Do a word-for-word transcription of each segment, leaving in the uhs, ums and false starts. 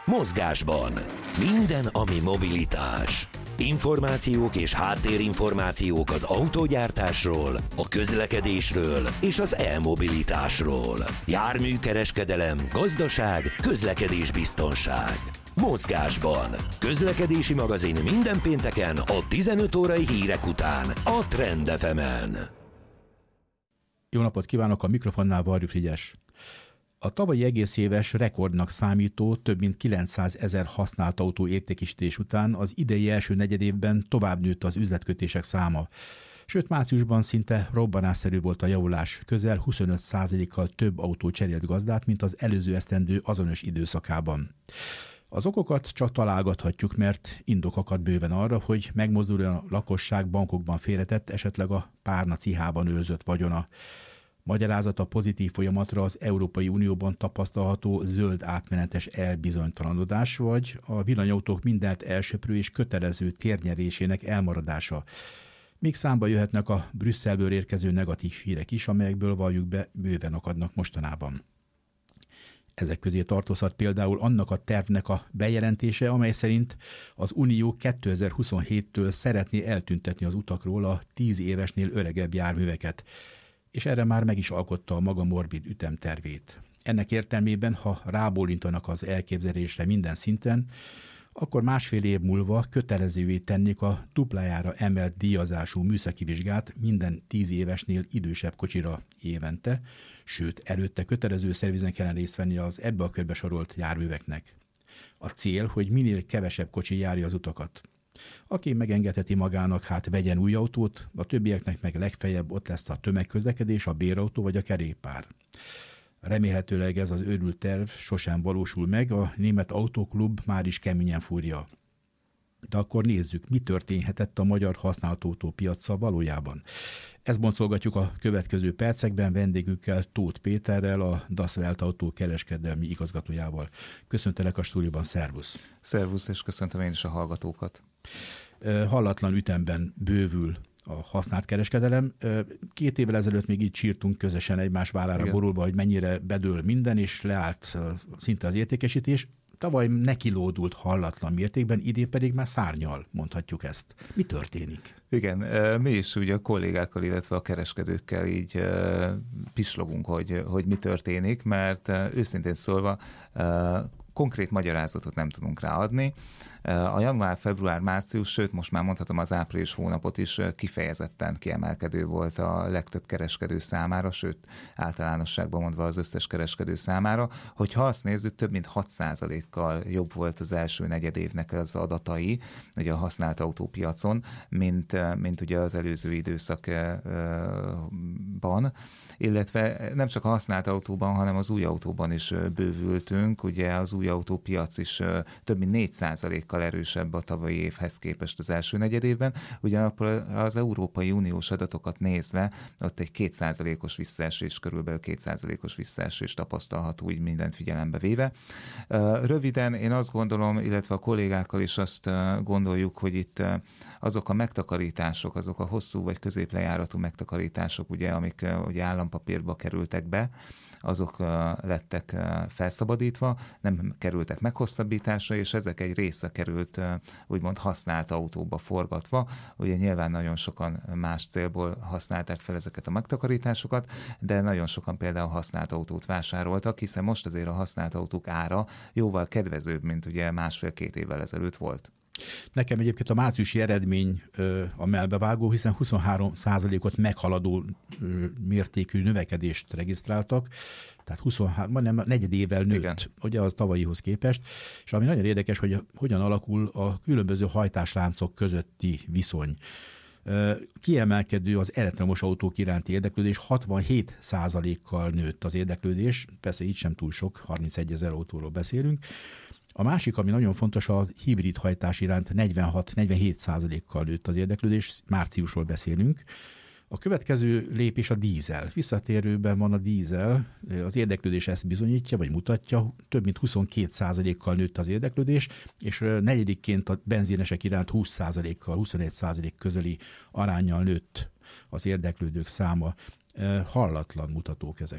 Mozgásban. Minden, ami mobilitás. Információk és háttérinformációk az autógyártásról, a közlekedésről és az e-mobilitásról. Járműkereskedelem, gazdaság, közlekedésbiztonság. Mozgásban. Közlekedési magazin minden pénteken a tizenöt órai hírek után a Trend ef emen. Jó napot kívánok, a mikrofonnál Varjú Frigyes. A tavalyi egész éves rekordnak számító több mint kilencszázezer használt autó értékesítés után az idei első negyedévben tovább nőtt az üzletkötések száma. Sőt, márciusban szinte robbanásszerű volt a javulás, közel huszonöt százalékkal több autó cserélt gazdát, mint az előző esztendő azonos időszakában. Az okokat csak találgathatjuk, mert indok akad bőven arra, hogy megmozduljon a lakosság bankokban félretett, esetleg a párna cihában őrzött vagyona. Magyarázat a pozitív folyamatra az Európai Unióban tapasztalható zöld átmenetes elbizonytalanodás, vagy a villanyautók mindent elsöprő és kötelező térnyerésének elmaradása. Még számba jöhetnek a Brüsszelből érkező negatív hírek is, amelyekből valljuk be bőven akadnak mostanában. Ezek közé tartozhat például annak a tervnek a bejelentése, amely szerint az Unió kétezer-huszonhéttől szeretné eltüntetni az utakról a tíz évesnél öregebb járműveket, és erre már meg is alkotta a maga morbid ütemtervét. Ennek értelmében, ha rábólintanak az elképzelésre minden szinten, akkor másfél év múlva kötelezővé tennék a duplájára emelt díjazású műszaki vizsgát minden tíz évesnél idősebb kocsira évente, sőt, előtte kötelező szervizen kellene részt venni az ebbe a körbe sorolt járműveknek. A cél, hogy minél kevesebb kocsi járja az utakat. Aki megengedheti magának, hát vegyen új autót, a többieknek meg legfeljebb ott lesz a tömegközlekedés, a bérautó vagy a kerékpár. Remélhetőleg ez az őrült terv sosem valósul meg, a német autóklub már is keményen fúrja. De akkor nézzük, mi történhetett a magyar használt autópiaccal valójában. Ezt boncolgatjuk a következő percekben vendégünkkel, Tóth Péterrel, a das Welt Autó kereskedelmi igazgatójával. Köszöntelek a stúdióban, szervusz! Szervusz, és köszöntöm én is a hallgatókat. Hallatlan ütemben bővül a használt kereskedelem. Két évvel ezelőtt még így sírtunk közösen egymás vállára Igen. borulva, hogy mennyire bedől minden, és leállt szinte az értékesítés. Tavaly nekilódult hallatlan mértékben, idén pedig már szárnyal, mondhatjuk ezt. Mi történik? Igen, mi is ugye a kollégákkal, illetve a kereskedőkkel így pislogunk, hogy, hogy mi történik, mert őszintén szólva konkrét magyarázatot nem tudunk ráadni. A január, február, március, sőt most már mondhatom az április hónapot is kifejezetten kiemelkedő volt a legtöbb kereskedő számára, sőt általánosságban mondva az összes kereskedő számára. Hogyha azt nézzük, több mint hat százalékkal jobb volt az első negyedévnek az adatai ugye a használt autópiacon, mint, mint ugye az előző időszakban, illetve nem csak a használt autóban, hanem az új autóban is bővültünk. Ugye az új autópiac is több mint négy százalékkal erősebb a tavalyi évhez képest az első negyedévben. Ugyanakkor az Európai Uniós adatokat nézve ott egy két százalékos visszaesés, körülbelül két százalékos visszaesés tapasztalható, úgy mindent figyelembe véve. Röviden én azt gondolom, illetve a kollégákkal is azt gondoljuk, hogy itt azok a megtakarítások, azok a hosszú vagy középlejáratú megtakarítások, ugye, amik ugye állampapírba kerültek be, azok lettek felszabadítva, nem kerültek meghosszabbításra, és ezek egy része került úgymond használt autóba forgatva. Ugye nyilván nagyon sokan más célból használták fel ezeket a megtakarításokat, de nagyon sokan például használt autót vásároltak, hiszen most azért a használt autók ára jóval kedvezőbb, mint ugye másfél-két évvel ezelőtt volt. Nekem egyébként a márciusi eredmény ö, a melbevágó, hiszen huszonhárom százalékot meghaladó ö, mértékű növekedést regisztráltak, tehát huszonhárom, majdnem negyed évvel nőtt, Igen. ugye az tavalyihoz képest, és ami nagyon érdekes, hogy hogyan alakul a különböző hajtásláncok közötti viszony. Kiemelkedő az elektromos autók iránti érdeklődés, hatvanhét százalékkal nőtt az érdeklődés, persze így sem túl sok, harmincegyezer autóról beszélünk. A másik, ami nagyon fontos, a hibrid hajtás iránt negyvenhat-negyvenhét százalékkal nőtt az érdeklődés, márciusról beszélünk. A következő lépés a dízel. Visszatérőben van a dízel, az érdeklődés ezt bizonyítja, vagy mutatja, több mint huszonkét százalékkal nőtt az érdeklődés, és negyedikként a benzinesek iránt húsz százalékkal, huszonegy százalék közeli aránnyal nőtt az érdeklődők száma. Hallatlan mutatók ezek.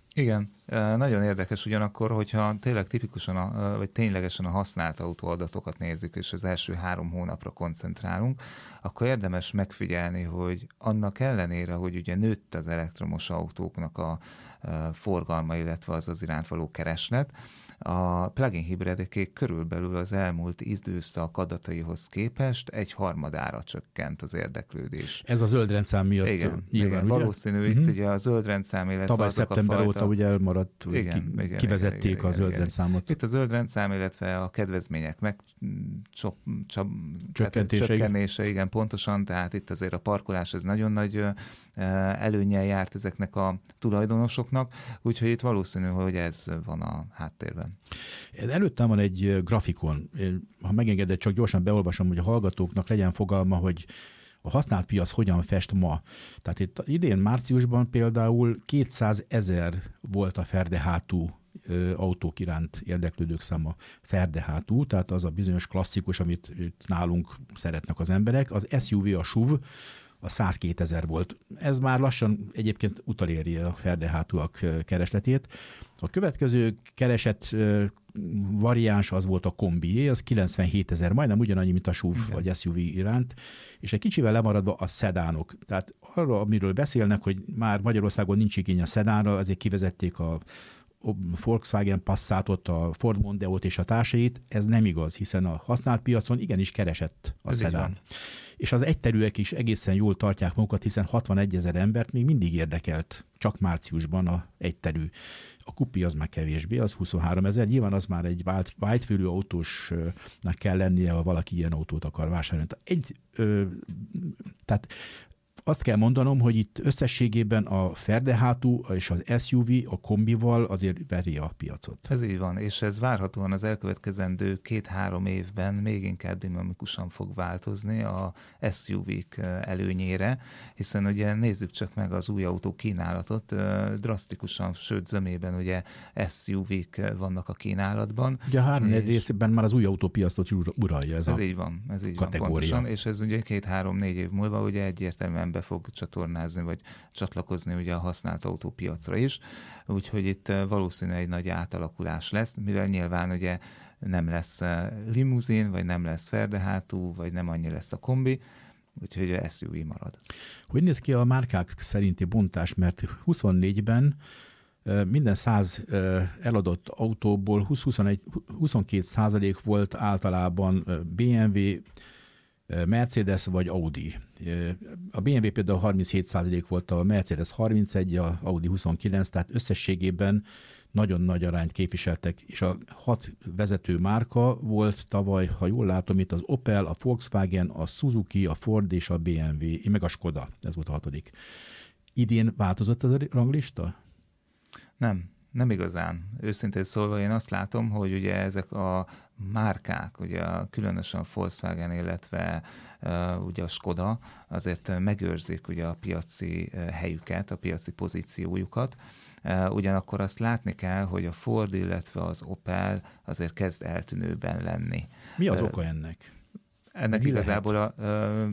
Igen, nagyon érdekes ugyanakkor, hogyha tényleg tipikusan, a, vagy ténylegesen a használt autó adatokat nézzük, és az első három hónapra koncentrálunk, akkor érdemes megfigyelni, hogy annak ellenére, hogy ugye nőtt az elektromos autóknak a forgalma, illetve az az iránt való kereslet, a plug-in hibrideké körülbelül az elmúlt időszak adataihoz képest egy harmadára csökkent az érdeklődés. Ez a zöld rendszám miatt igen, nyilván, igen, ugye? valószínű, uh-huh. Itt ugye a zöld rendszám, illetve tavaly azok szeptember a fajta... óta ugye elmaradt, igen, ki, igen, kivezették igen, igen, a zöld igen. rendszámot. Itt a zöld rendszám, illetve a kedvezmények meg csop, csop, csökkentése, csökkenése, igen, pontosan, tehát itt azért a parkolás ez nagyon nagy előnnyel járt ezeknek a tulajdonosoknak, úgyhogy itt valószínű, hogy ez van a háttérben. Előttem van egy grafikon, ha megengeded, csak gyorsan beolvasom, hogy a hallgatóknak legyen fogalma, hogy a használt piac hogyan fest ma. Tehát itt idén márciusban például kétszázezer volt a ferdehátú autók iránt érdeklődők száma, ferdehátú, tehát az a bizonyos klasszikus, amit nálunk szeretnek az emberek. Az es u vé, a es u vé, a százkétezer volt. Ez már lassan egyébként utoléri a ferdehátúak keresletét. A következő keresett variáns az volt a kombié, az kilencvenhétezer, majdnem ugyanannyi, mint a es u vé okay. vagy es u vé iránt, és egy kicsivel lemaradva a szedánok. Tehát arra, amiről beszélnek, hogy már Magyarországon nincs igény a szedánra, ezért kivezették a Volkswagen Passatot, a Ford Mondeót és a társait, ez nem igaz, hiszen a használt piacon igenis keresett a szedán. És az egyterűek is egészen jól tartják magukat, hiszen hatvanegyezer embert még mindig érdekelt, csak márciusban a egyterű. A kupi az már kevésbé, az huszonháromezer, nyilván az már egy vágyfülű autósnak kell lennie, ha valaki ilyen autót akar vásárolni. Egy, ö, tehát azt kell mondanom, hogy itt összességében a ferdehátú és az es u vé a kombival azért veri a piacot. Ez így van, és ez várhatóan az elkövetkezendő két-három évben még inkább dinamikusan fog változni a es u vék előnyére, hiszen ugye nézzük csak meg az új autó kínálatot, drasztikusan, sőt zömében ugye es u vék vannak a kínálatban. Ugye a három és... részében már az új autópiacot uralja ez, ez a így van, ez így kategória. Van pontosan, és ez ugye két-három-négy év múlva ugye egyértelműen be fog csatornázni, vagy csatlakozni ugye a használt autópiacra is. Úgyhogy itt valószínűleg egy nagy átalakulás lesz, mivel nyilván ugye nem lesz limuzin, vagy nem lesz ferdehátú, vagy nem annyi lesz a kombi, úgyhogy a es u vé marad. Hogy néz ki a márkák szerinti bontás, mert huszonnégyben minden száz eladott autóból húsz-huszonegy, huszonkét százalék volt általában bé em vé, Mercedes vagy Audi. A bé em vé például harminchét százalék volt, a Mercedes harmincegy, a Audi huszonkilenc, tehát összességében nagyon nagy arányt képviseltek, és a hat vezető márka volt tavaly, ha jól látom, itt az Opel, a Volkswagen, a Suzuki, a Ford és a bé em vé, meg a Skoda, ez volt a hatodik. Idén változott ez a ranglista? Nem. Nem igazán. Őszintén szólva én azt látom, hogy ugye ezek a márkák, ugye különösen a Volkswagen, illetve uh, ugye a Skoda azért megőrzik ugye a piaci helyüket, a piaci pozíciójukat. Uh, ugyanakkor azt látni kell, hogy a Ford, illetve az Opel azért kezd eltűnőben lenni. Mi az uh, oka ennek? Ennek Mi igazából lehet? a uh,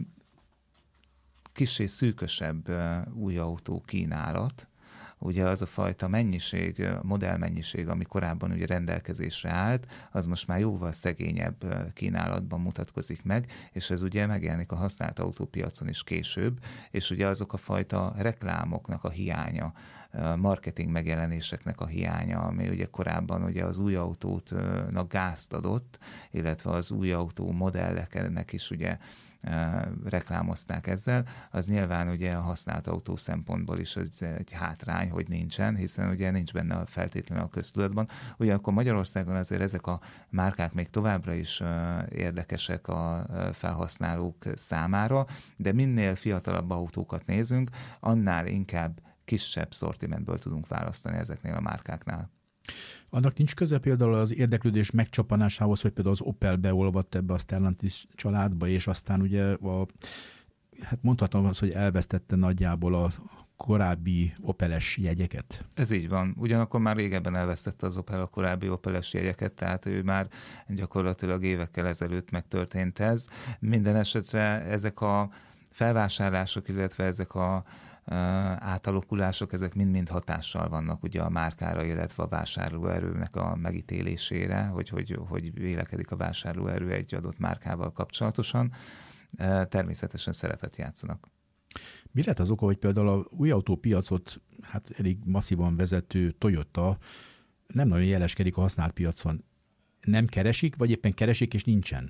kissé szűkösebb uh, új autó kínálat, ugye az a fajta mennyiség, modellmennyiség, ami korábban ugye rendelkezésre állt, az most már jóval szegényebb kínálatban mutatkozik meg, és ez ugye megjelenik a használt autópiacon is később, és ugye azok a fajta reklámoknak a hiánya, marketing megjelenéseknek a hiánya, ami ugye korábban ugye az új autótnak gázt adott, illetve az új autó modelleknek is ugye reklámozták ezzel, az nyilván ugye a használt autó szempontból is egy hátrány, hogy nincsen, hiszen ugye nincs benne feltétlenül a köztudatban. Ugyanakkor Magyarországon azért ezek a márkák még továbbra is érdekesek a felhasználók számára, de minél fiatalabb autókat nézünk, annál inkább kisebb szortimentből tudunk választani ezeknél a márkáknál. Annak nincs köze például az érdeklődés megcsapanásához, hogy például az Opel beolvadt ebbe a Stellantis családba, és aztán ugye a, hát mondhatom azt, hogy elvesztette nagyjából a korábbi Opeles jegyeket. Ez így van. Ugyanakkor már régebben elvesztette az Opel a korábbi Opeles jegyeket, tehát ő már gyakorlatilag évekkel ezelőtt megtörtént ez. Minden esetre ezek a felvásárlások, illetve ezek a átalakulások, ezek mind-mind hatással vannak ugye a márkára, illetve a vásárlóerőnek a megítélésére, hogy, hogy, hogy vélekedik a vásárlóerő egy adott márkával kapcsolatosan. Természetesen szerepet játszanak. Mi lehet az oka, hogy például a új autópiacot hát elég masszívan vezető Toyota nem nagyon jeleskedik a használt piacon? Nem keresik, vagy éppen keresik és nincsen?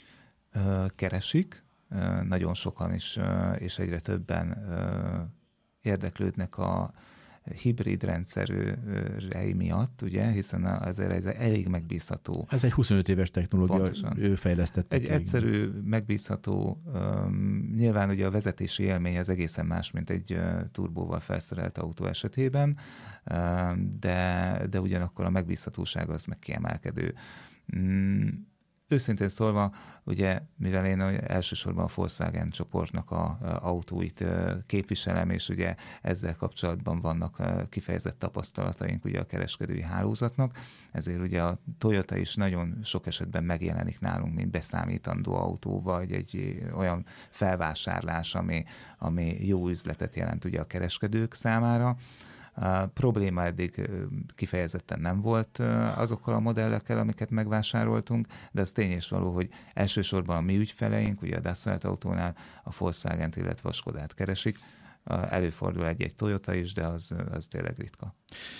Keresik, nagyon sokan is, és egyre többen érdeklődnek a hibrid rendszerei miatt, ugye, hiszen azért ez elég megbízható. Ez egy huszonöt éves technológia, pontosan. Ő fejlesztette. Egy egyszerű, megbízható, um, nyilván ugye a vezetési élmény az egészen más, mint egy uh, turbóval felszerelt autó esetében, um, de, de ugyanakkor a megbízhatóság az meg kiemelkedő. Um, Őszintén szólva, ugye, mivel én elsősorban a Volkswagen csoportnak a, a autóit képviselem, és ugye ezzel kapcsolatban vannak kifejezett tapasztalataink ugye a kereskedői hálózatnak, ezért ugye a Toyota is nagyon sok esetben megjelenik nálunk, mint beszámítandó autó, vagy egy olyan felvásárlás, ami, ami jó üzletet jelent ugye a kereskedők számára. A probléma eddig kifejezetten nem volt azokkal a modellekkel, amiket megvásároltunk, de az tény és való, hogy elsősorban a mi ügyfeleink, ugye a Dassault autónál a Volkswagent, illetve a Skodát keresik. Előfordul egy-egy Toyota is, de az, az tényleg ritka.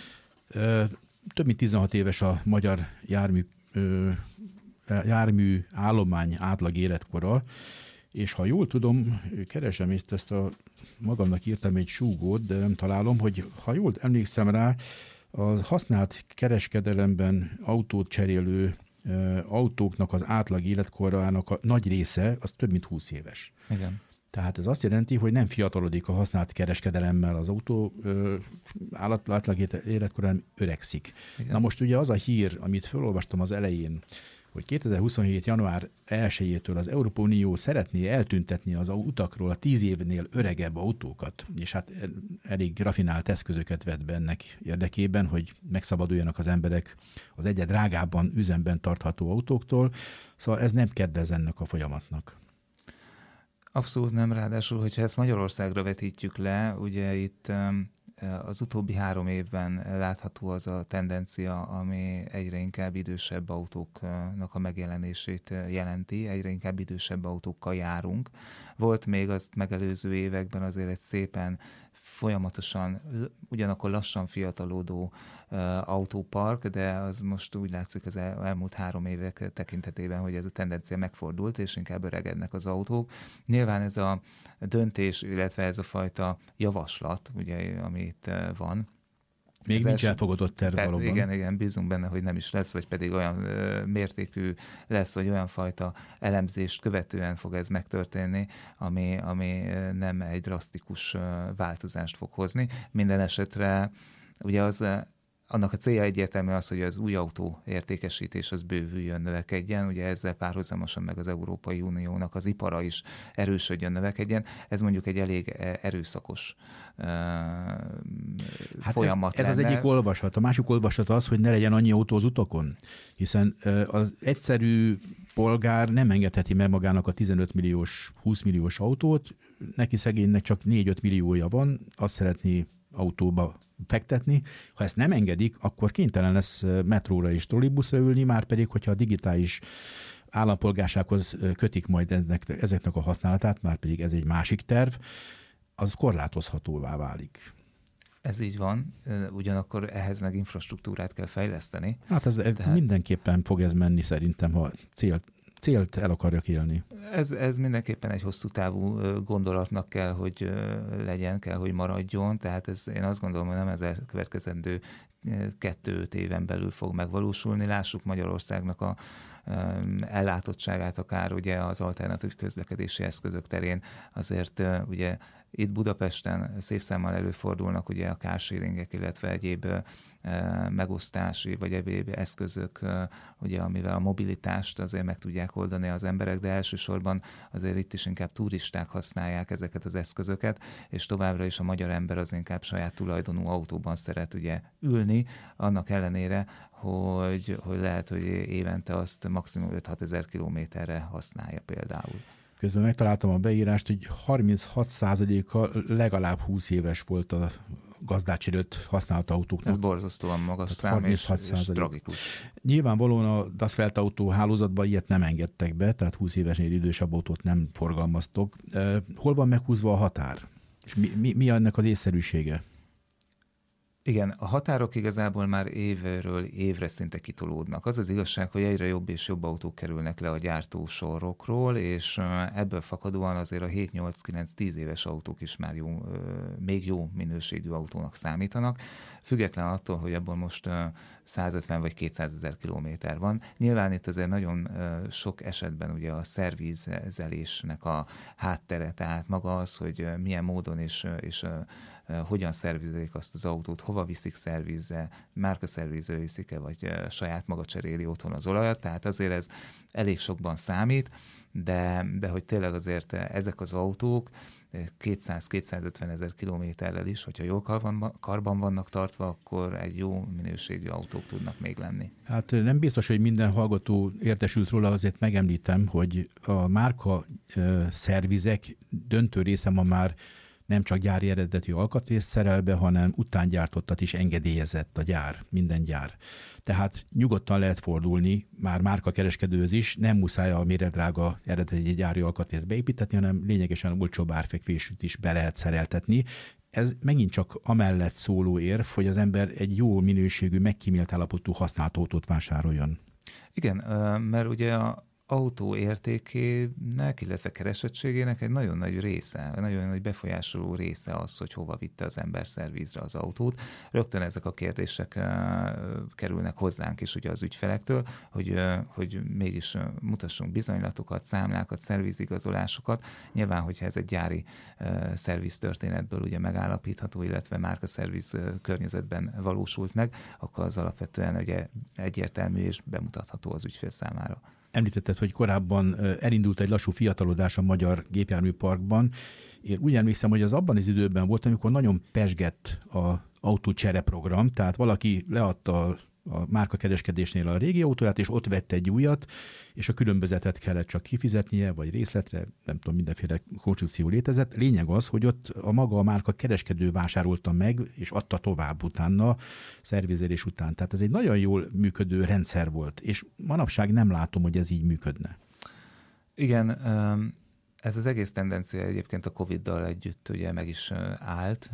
Több mint tizenhat éves a magyar jármű, jármű állomány átlag életkora, és ha jól tudom, keresem itt ezt a magamnak írtam egy súgót, de nem találom, hogy ha jól emlékszem rá, a használt kereskedelemben autót cserélő e, autóknak az átlag életkorának a nagy része az több mint húsz éves. Igen. Tehát ez azt jelenti, hogy nem fiatalodik a használt kereskedelemmel az autó, e, átlag életkorán öregszik. Igen. Na most ugye az a hír, amit felolvastam az elején, hogy kétezer-huszonhét. január elsejétől az Európai Unió szeretné eltüntetni az utakról a tíz évnél öregebb autókat, és hát elég rafinált eszközöket vett be ennek érdekében, hogy megszabaduljanak az emberek az egyre drágábban üzemben tartható autóktól, szóval ez nem kedvez ennek a folyamatnak. Abszolút nem, ráadásul, hogyha ezt Magyarországra vetítjük le, ugye itt az utóbbi három évben látható az a tendencia, ami egyre inkább idősebb autóknak a megjelenését jelenti, egyre inkább idősebb autókkal járunk. Volt még azt megelőző években azért egy szépen folyamatosan, ugyanakkor lassan fiatalodó autópark, de az most úgy látszik az el, elmúlt három évek tekintetében, hogy ez a tendencia megfordult, és inkább öregednek az autók. Nyilván ez a döntés, illetve ez a fajta javaslat, ugye, ami itt van, Még ez nincs elfogadott terv valóban. Igen, igen, bízunk benne, hogy nem is lesz, vagy pedig olyan ö, mértékű lesz, vagy olyan fajta elemzést követően fog ez megtörténni, ami, ami nem egy drasztikus változást fog hozni. Minden esetre ugye az, annak a célja egyértelmű az, hogy az új autó értékesítés az bővüljön, növekedjen, ugye ezzel párhuzamosan meg az Európai Uniónak az ipara is erősödjön, növekedjen. Ez mondjuk egy elég erőszakos uh, hát folyamat ez, ez az egyik olvasat. A másik olvasat az, hogy ne legyen annyi autó az utakon, hiszen uh, az egyszerű polgár nem engedheti meg magának a tizenöt milliós, húsz milliós autót, neki szegénynek csak négy-öt milliója van, azt szeretné autóba fektetni. Ha ezt nem engedik, akkor kénytelen lesz metróra és trollibuszra ülni, már pedig, hogyha a digitális állampolgársághoz kötik majd ennek, ezeknek a használatát, már pedig ez egy másik terv, az korlátozhatóvá válik. Ez így van, ugyanakkor ehhez meg infrastruktúrát kell fejleszteni. Hát ez, ez Tehát... mindenképpen fog ez menni szerintem, ha célt célt el akarjak élni. Ez, ez mindenképpen egy hosszú távú gondolatnak kell, hogy legyen, kell, hogy maradjon, tehát ez, én azt gondolom, hogy nem ez a következendő kettő-öt éven belül fog megvalósulni. Lássuk Magyarországnak a ellátottságát akár ugye az alternatív közlekedési eszközök terén, azért ugye itt Budapesten szép számmal előfordulnak ugye a carsharingek, illetve egyéb megosztási vagy egyéb eszközök, ugye, amivel a mobilitást azért meg tudják oldani az emberek, de elsősorban azért itt is inkább turisták használják ezeket az eszközöket, és továbbra is a magyar ember az inkább saját tulajdonú autóban szeret ugye ülni, annak ellenére, hogy, hogy lehet, hogy évente azt maximum öt-hat ezer kilométerre használja például. Közben megtaláltam a beírást, hogy harminchat százaléka legalább húsz éves volt a gazdát cserélt használt autóknak. Ez borzasztóan magas szám, és, és tragikus. Nyilvánvalóan a Dasvelt autó hálózatban ilyet nem engedtek be, tehát húsz évesnél idősebb autót nem forgalmaztok. Hol van meghúzva a határ? És mi, mi, mi ennek az észszerűsége? Igen, a határok igazából már évről évre szinte kitolódnak. Az az igazság, hogy egyre jobb és jobb autók kerülnek le a gyártósorokról, és ebből fakadóan azért a hét nyolc kilenc tíz éves autók is már jó, még jó minőségű autónak számítanak, független attól, hogy abból most százötven vagy kétszázezer kilométer van. Nyilván itt azért nagyon sok esetben ugye a szervizelésnek a háttere, tehát maga az, hogy milyen módon és, és hogyan szervizelik azt az autót, hova viszik szervizre, márkaszervizre viszik-e, vagy saját maga cseréli otthon az olajat, tehát azért ez elég sokban számít, de, de hogy tényleg azért ezek az autók kétszáz-kétszázötven ezer kilométerrel is, hogyha jól karban, karban vannak tartva, akkor egy jó minőségű autók tudnak még lenni. Hát nem biztos, hogy minden hallgató értesült róla, azért megemlítem, hogy a márka szervizek döntő része ma már nem csak gyári eredetű alkatrészt szerel be, hanem utángyártottat is engedélyezett a gyár, minden gyár. Tehát nyugodtan lehet fordulni már márkakereskedőhöz is, nem muszáj a méretdrága eredeti gyári alkatrészt beépíteni, hanem lényegesen olcsóbb árfekvésűt is be lehet szereltetni. Ez megint csak amellett szóló érv, hogy az ember egy jó minőségű, megkímélt állapotú használt autót vásároljon. Igen, mert ugye a autó értékének, illetve keresettségének egy nagyon nagy része, nagyon nagy befolyásoló része az, hogy hova vitte az ember szervizre az autót. Rögtön ezek a kérdések kerülnek hozzánk is ugye az ügyfelektől, hogy, hogy mégis mutassunk bizonylatokat, számlákat, szervizigazolásokat. Nyilván, hogyha ez egy gyári szerviztörténetből ugye megállapítható, illetve márkaszerviz környezetben valósult meg, akkor az alapvetően ugye egyértelmű és bemutatható az ügyfél számára. Említetted, hogy korábban elindult egy lassú fiatalodás a magyar gépjárműparkban. Én úgy emlékszem, hogy az abban az időben volt, amikor nagyon pezsgett az autócsere program, tehát valaki leadta a márkakereskedésnél a régi autóját, és ott vette egy újat, és a különbözetet kellett csak kifizetnie, vagy részletre, nem tudom, mindenféle konstrukció létezett. Lényeg az, hogy ott a maga a márka kereskedő vásárolta meg, és adta tovább utána, szervizelés után. Tehát ez egy nagyon jól működő rendszer volt, és manapság nem látom, hogy ez így működne. Igen, ez az egész tendencia egyébként a Coviddal együtt ugye meg is állt,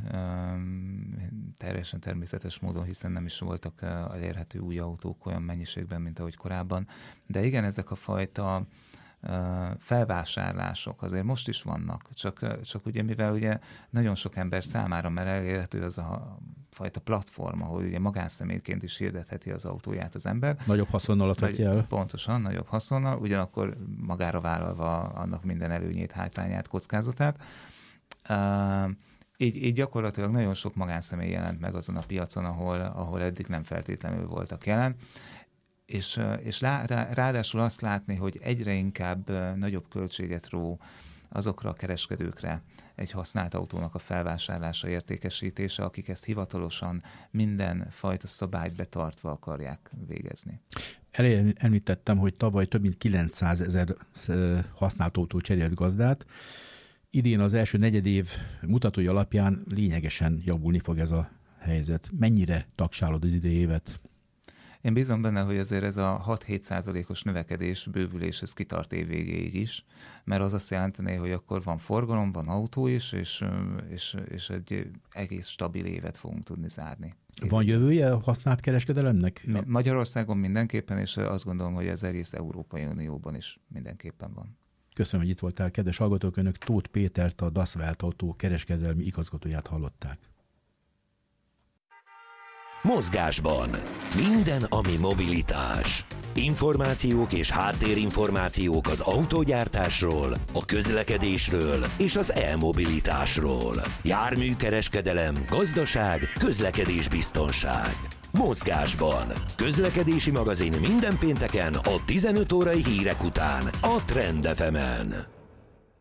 teljesen természetes módon, hiszen nem is voltak elérhető új autók olyan mennyiségben, mint ahogy korábban. De igen, ezek a fajta felvásárlások azért most is vannak, csak, csak ugye mivel ugye nagyon sok ember számára már elérhető az a fajta platform, ahol ugye magánszemélyként is hirdetheti az autóját az ember. Nagyobb haszonnal adhatja el. Pontosan, nagyobb haszonnal, ugyanakkor magára vállalva annak minden előnyét, hátrányát, kockázatát. Uh, így, így gyakorlatilag nagyon sok magánszemély jelent meg azon a piacon, ahol, ahol eddig nem feltétlenül voltak jelen. És, és ráadásul azt látni, hogy egyre inkább nagyobb költséget ró azokra a kereskedőkre egy használt autónak a felvásárlása, értékesítése, akik ezt hivatalosan minden fajta szabályt betartva akarják végezni. Elején említettem, hogy tavaly több mint kilencszázezer használt autó cserélt gazdát. Idén az első negyedév mutatói alapján lényegesen javulni fog ez a helyzet. Mennyire tagsálod az idei évet? Én bízom benne, hogy azért ez a hat-hét százalékos növekedés, bővülés, ez kitart év végéig is, mert az azt jelenteni, hogy akkor van forgalom, van autó is, és, és, és egy egész stabil évet fogunk tudni zárni. Van jövője a használt kereskedelemnek? Magyarországon mindenképpen, és azt gondolom, hogy az egész Európai Unióban is mindenképpen van. Köszönöm, hogy itt voltál, kedves hallgatók, önök Tóth Pétert, a Dasvelt autó kereskedelmi igazgatóját hallották. Mozgásban. Minden, ami mobilitás. Információk és háttérinformációk az autógyártásról, a közlekedésről és az e-mobilitásról. Járműkereskedelem, gazdaság, közlekedésbiztonság. Mozgásban. Közlekedési magazin minden pénteken a tizenöt órai hírek után a Trend ef emen.